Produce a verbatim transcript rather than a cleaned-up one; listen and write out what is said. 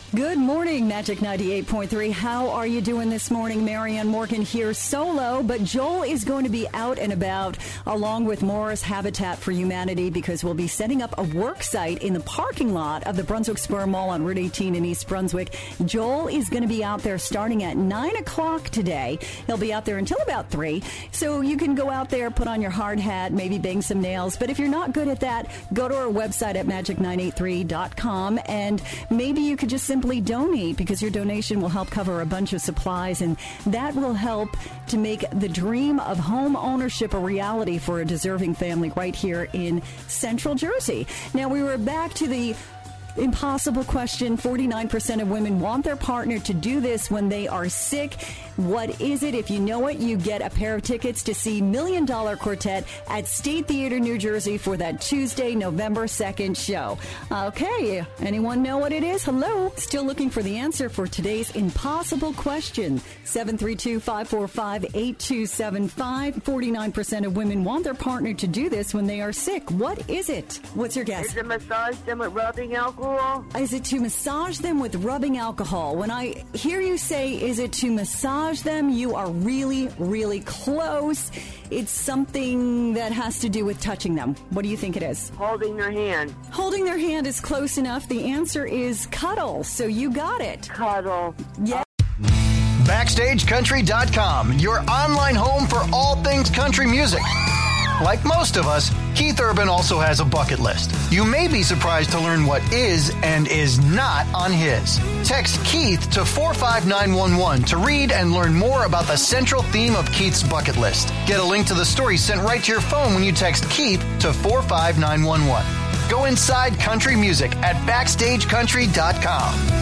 Good morning, Magic ninety-eight point three. How are you doing this morning? Marianne Morgan here solo, but Joel is going to be out and about along with Morris Habitat for Humanity because we'll be setting up a work site in the parking lot of the Brunswick Square Mall on Route eighteen in East Brunswick. Joel is going to be out there starting at nine o'clock today. He'll be out there until about three. So you can go out there, put on your hard hat, maybe bang some nails. But if you're not good at that, go to our website at magic nine eight three dot com and maybe you could just simply donate because your donation will help cover a bunch of supplies, and that will help to make the dream of home ownership a reality for a deserving family right here in Central Jersey. Now, we were back to the impossible question. forty-nine percent of women want their partner to do this when they are sick. What is it? If you know it, you get a pair of tickets to see Million Dollar Quartet at State Theater, New Jersey for that Tuesday, November second show. Okay, anyone know what it is? Hello? Still looking for the answer for today's impossible question. seven three two, five four five, eight two seven five. forty-nine percent of women want their partner to do this when they are sick. What is it? What's your guess? Is it massage them with rubbing alcohol? Is it to massage them with rubbing alcohol? When I hear you say, is it to massage them, you are really, really close. It's something that has to do with touching them. What do you think it is? Holding their hand. Holding their hand is close enough. The answer is cuddle, so you got it. Cuddle. Yeah. Backstage Country dot com, your online home for all things country music. Like most of us, Keith Urban also has a bucket list. You may be surprised to learn what is and is not on his. Text Keith to four five nine one one to read and learn more about the central theme of Keith's bucket list. Get a link to the story sent right to your phone when you text Keith to four five nine one one. Go inside country music at Backstage Country dot com.